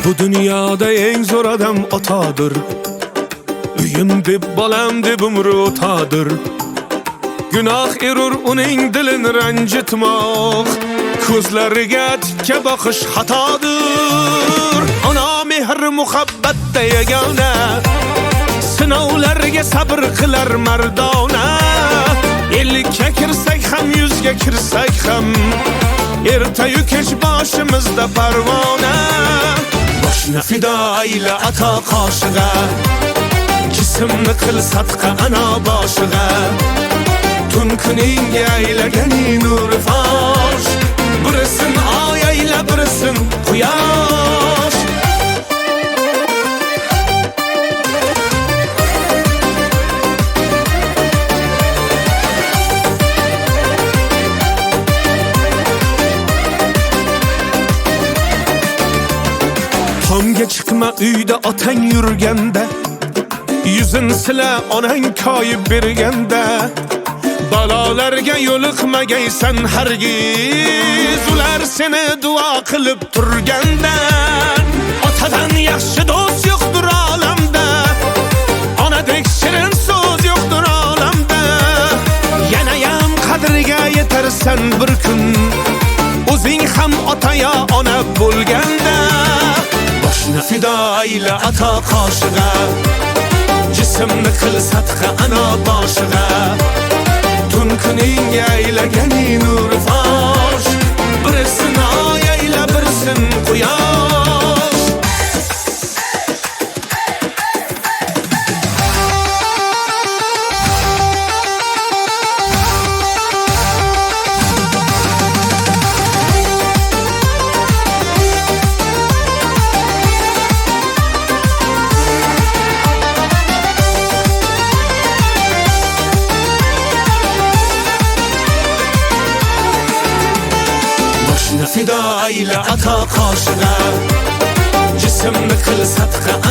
Bu dünyada en zor adam otadır. Uyum deb bolam deb umri o'tadir. Gunoh erur uning dilini ranjitmoq, ko'zlariga tikka boqish xatodir. Ona mehr muhabbatda yagona, sinovlarga sabr qilar mardona. Ellikka kirsak ham, yuzga kirsak ham, ertayu kech boshimizda parvona. Boshni fido ayla ato qoshig'a, jismni qil sadqa ana boshig'a. Tun kuningga aylaganing nuri fosh, birisin oy ayla birisin quyosh. Tomga chiqma uyda otang yurganda, yuzin sila onang koyib berganda. Balolarga yo'liqmagaysan hargiz, ular seni duo qilib turganda. Otadan yaxshi do'st yo'qdir olamda, onadek shirin so'z yo'qdir olamda. Yanayam qadriga yetarsan bir kun, o'zing ham ota yo ona bo'lganda. Boshni fido ayla ato qoshig'a, jismni qil sadqa ana boshig'a. Tun kuningga aylaganing nuri fosh, birisin oy ayla birisin quyosh. Fido ayla ato qoshig'a, jismni qil sadqa